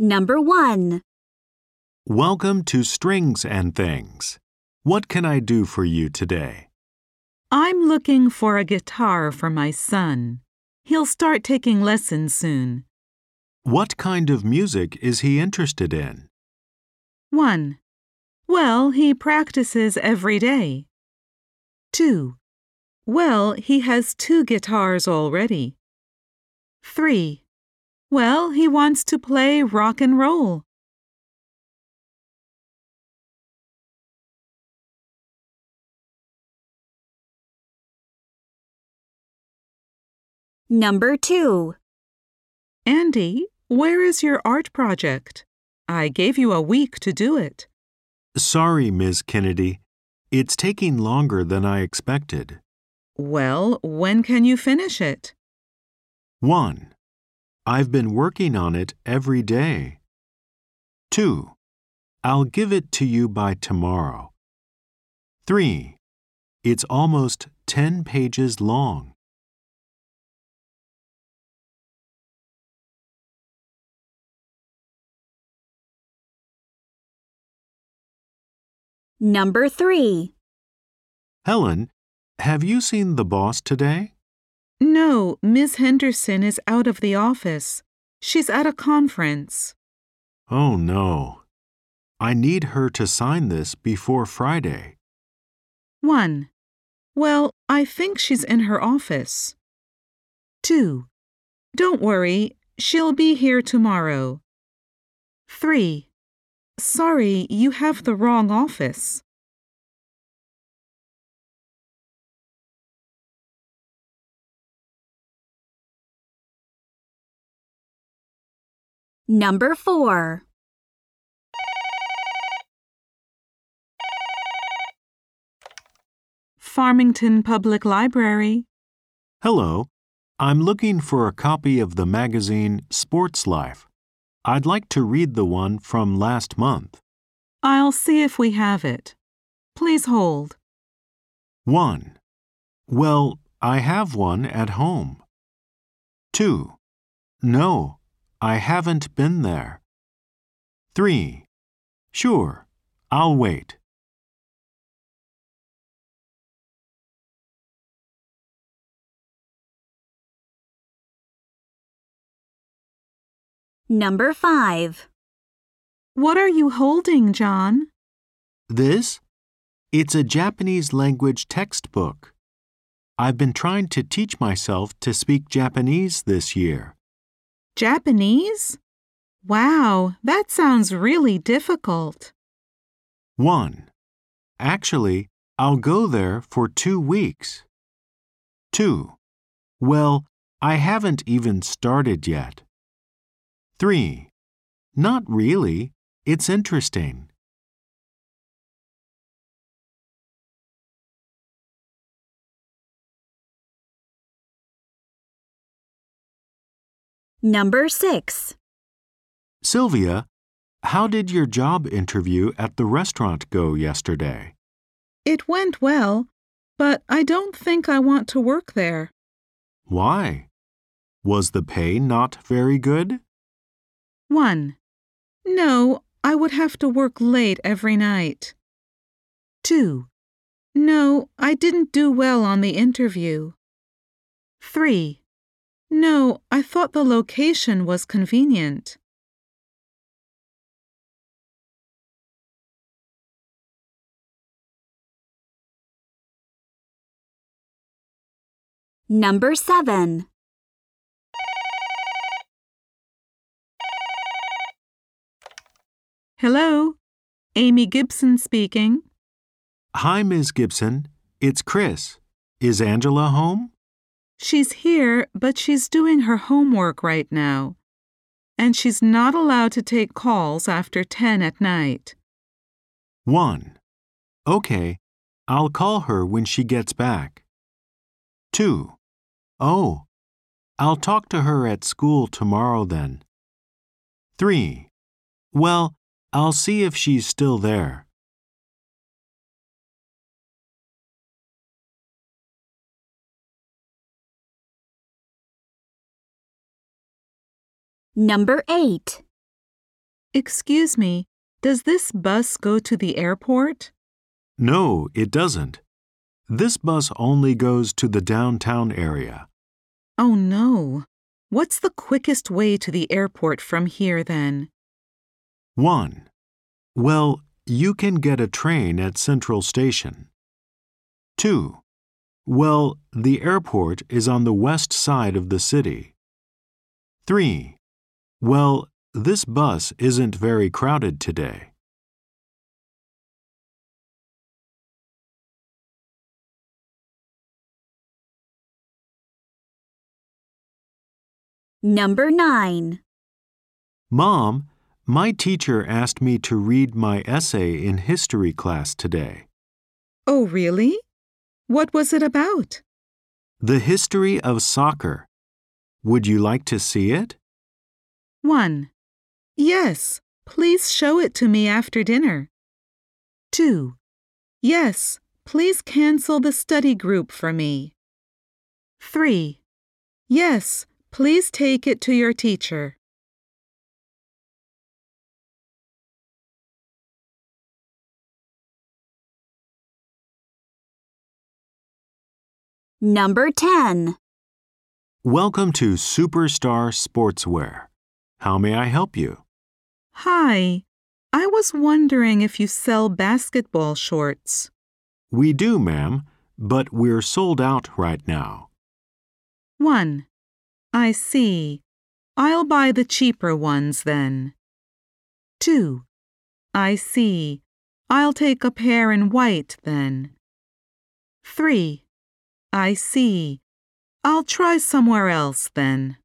Number 1. Welcome to Strings and Things. What can I do for you today? I'm looking for a guitar for my son. He'll start taking lessons soon. What kind of music is he interested in? 1. Well, he practices every day. 2. Well, he has 2 guitars already. 3. Well, he wants to play rock and roll. Number 2. Andy, where is your art project? I gave you a week to do it. Sorry, Ms. Kennedy. It's taking longer than I expected. Well, when can you finish it? 1. I've been working on it every day. 2. I'll give it to you by tomorrow. 3. It's almost 10 pages long. Number 3. Helen, have you seen the boss today? No, Miss Henderson is out of the office. She's at a conference. Oh, no. I need her to sign this before Friday. 1. Well, I think she's in her office. 2. Don't worry, she'll be here tomorrow. 3. Sorry, you have the wrong office. Number 4. Farmington Public Library. Hello. I'm looking for a copy of the magazine Sports Life. I'd like to read the one from last month. I'll see if we have it. Please hold. 1. Well, I have one at home. 2. No, I haven't been there. 3. Sure, I'll wait. Number 5. What are you holding, John? This? It's a Japanese language textbook. I've been trying to teach myself to speak Japanese this year. Japanese? Wow, that sounds really difficult. 1. Actually, I'll go there for 2 weeks. 2. Well, I haven't even started yet. 3. Not really. It's interesting. Number 6. Sylvia, how did your job interview at the restaurant go yesterday? It went well, but I don't think I want to work there. Why? Was the pay not very good? 1. No, I would have to work late every night. 2. No, I didn't do well on the interview. 3. No, I thought the location was convenient. Number 7. Hello, Amy Gibson speaking. Hi, Ms. Gibson. It's Chris. Is Angela home? She's here, but she's doing her homework right now. And she's not allowed to take calls after 10 at night. 1. Okay, I'll call her when she gets back. 2. Oh, I'll talk to her at school tomorrow then. 3. Well, I'll see if she's still there. Number 8. Excuse me, does this bus go to the airport? No, it doesn't. This bus only goes to the downtown area. Oh no. What's the quickest way to the airport from here then? 1. Well, you can get a train at Central Station. 2. Well, the airport is on the west side of the city. 3. Well, this bus isn't very crowded today. Number 9. Mom, my teacher asked me to read my essay in history class today. Oh, really? What was it about? The history of soccer. Would you like to see it? 1. Yes, please show it to me after dinner. 2. Yes, please cancel the study group for me. 3. Yes, please take it to your teacher. Number 10. Welcome to Superstar Sportswear. How may I help you? Hi, I was wondering if you sell basketball shorts. We do, ma'am, but we're sold out right now. 1. I see. I'll buy the cheaper ones then. 2. I see. I'll take a pair in white then. 3. I see. I'll try somewhere else then.